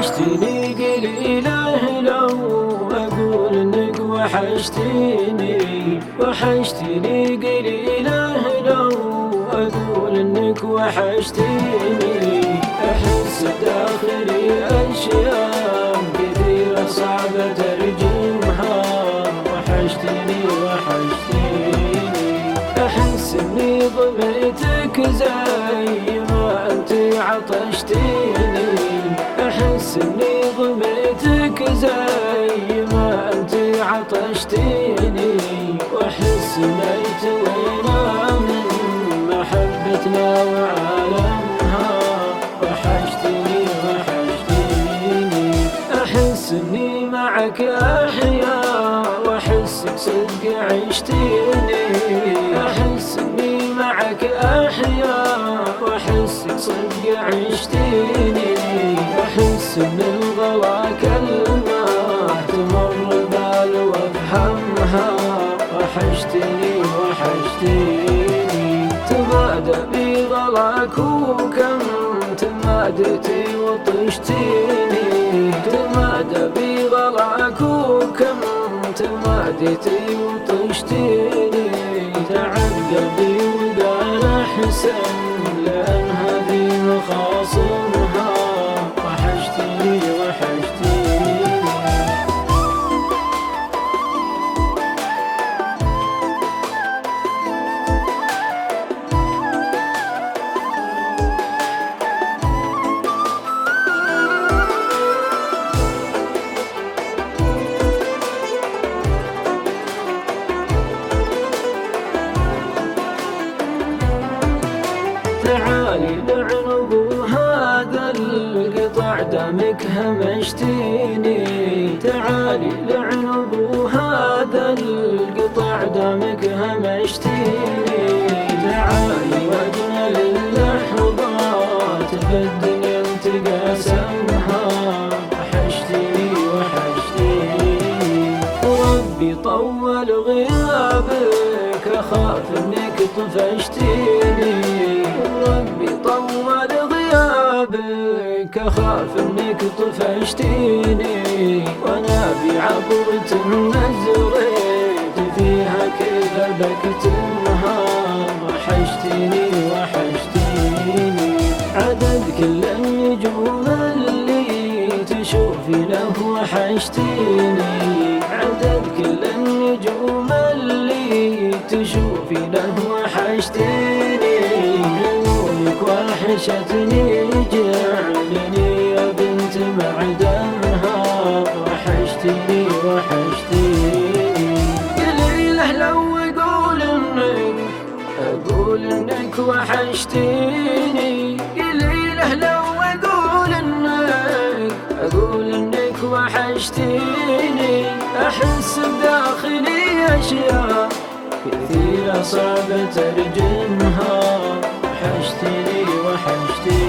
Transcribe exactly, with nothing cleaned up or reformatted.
وحشتني قليله لو أقول إنك وحشتني، وحشتني قليله لو أقول إنك وحشتني. أحس داخلي أشياء كثيرة صعبة ترجمها، وحشتني وحشتني. أحس إني ضميتك زي ما أنت عطشتيني، أحس إني ضميتك زي ما أنت عطشتيني. وأحس ميت وينا من محبتنا وعالمها، وحشتني وحشتيني. أحس إني معك أحيا وأحسك صدق عشتيني، أحس إني معك أحيا وأحسك صدق عشتيني. أحس إن الغلا كلمة تمر البال وأفهمها، وحشتني وحشتيني. تبادى بغلاك وكم تمادتي وطشتيني، تمادى بغلاك وكم تمادتي وطشتيني. تعب قلبي وقال أحسن لأن هذه مخاصمها، وحشتني وحشتيني. تعالي لعنب هذا القطع دامك همشتيني، تعالي لعنب هذا القطع دامك همشتيني. تعالي واجمل اللحظات بالدنيا انت قاسمها، وحشتني وحشتيني. ربي طول غيابك أخاف انك طفشتيني، ربي طول غيابك أخاف انك طفشتيني. وانا بعبرة نزريت فيها كذا بكتمها، وحشتني وحشتيني. عدد كل النجوم اللي تشوفي له وحشتيني، عدد كل النجوم اللي تشوفي له وحشتيني. عيونك وحشتني جعلني يا بنت معدنها، وحشتني وحشتيني. قليله لو أقول إنك أقول إنك وحشتيني، قليله لو أقول إنك أقول إنك وحشتيني. أحس بداخلي أشياء كثيرة صعبة ترجمها، وحشتني وحشتيني.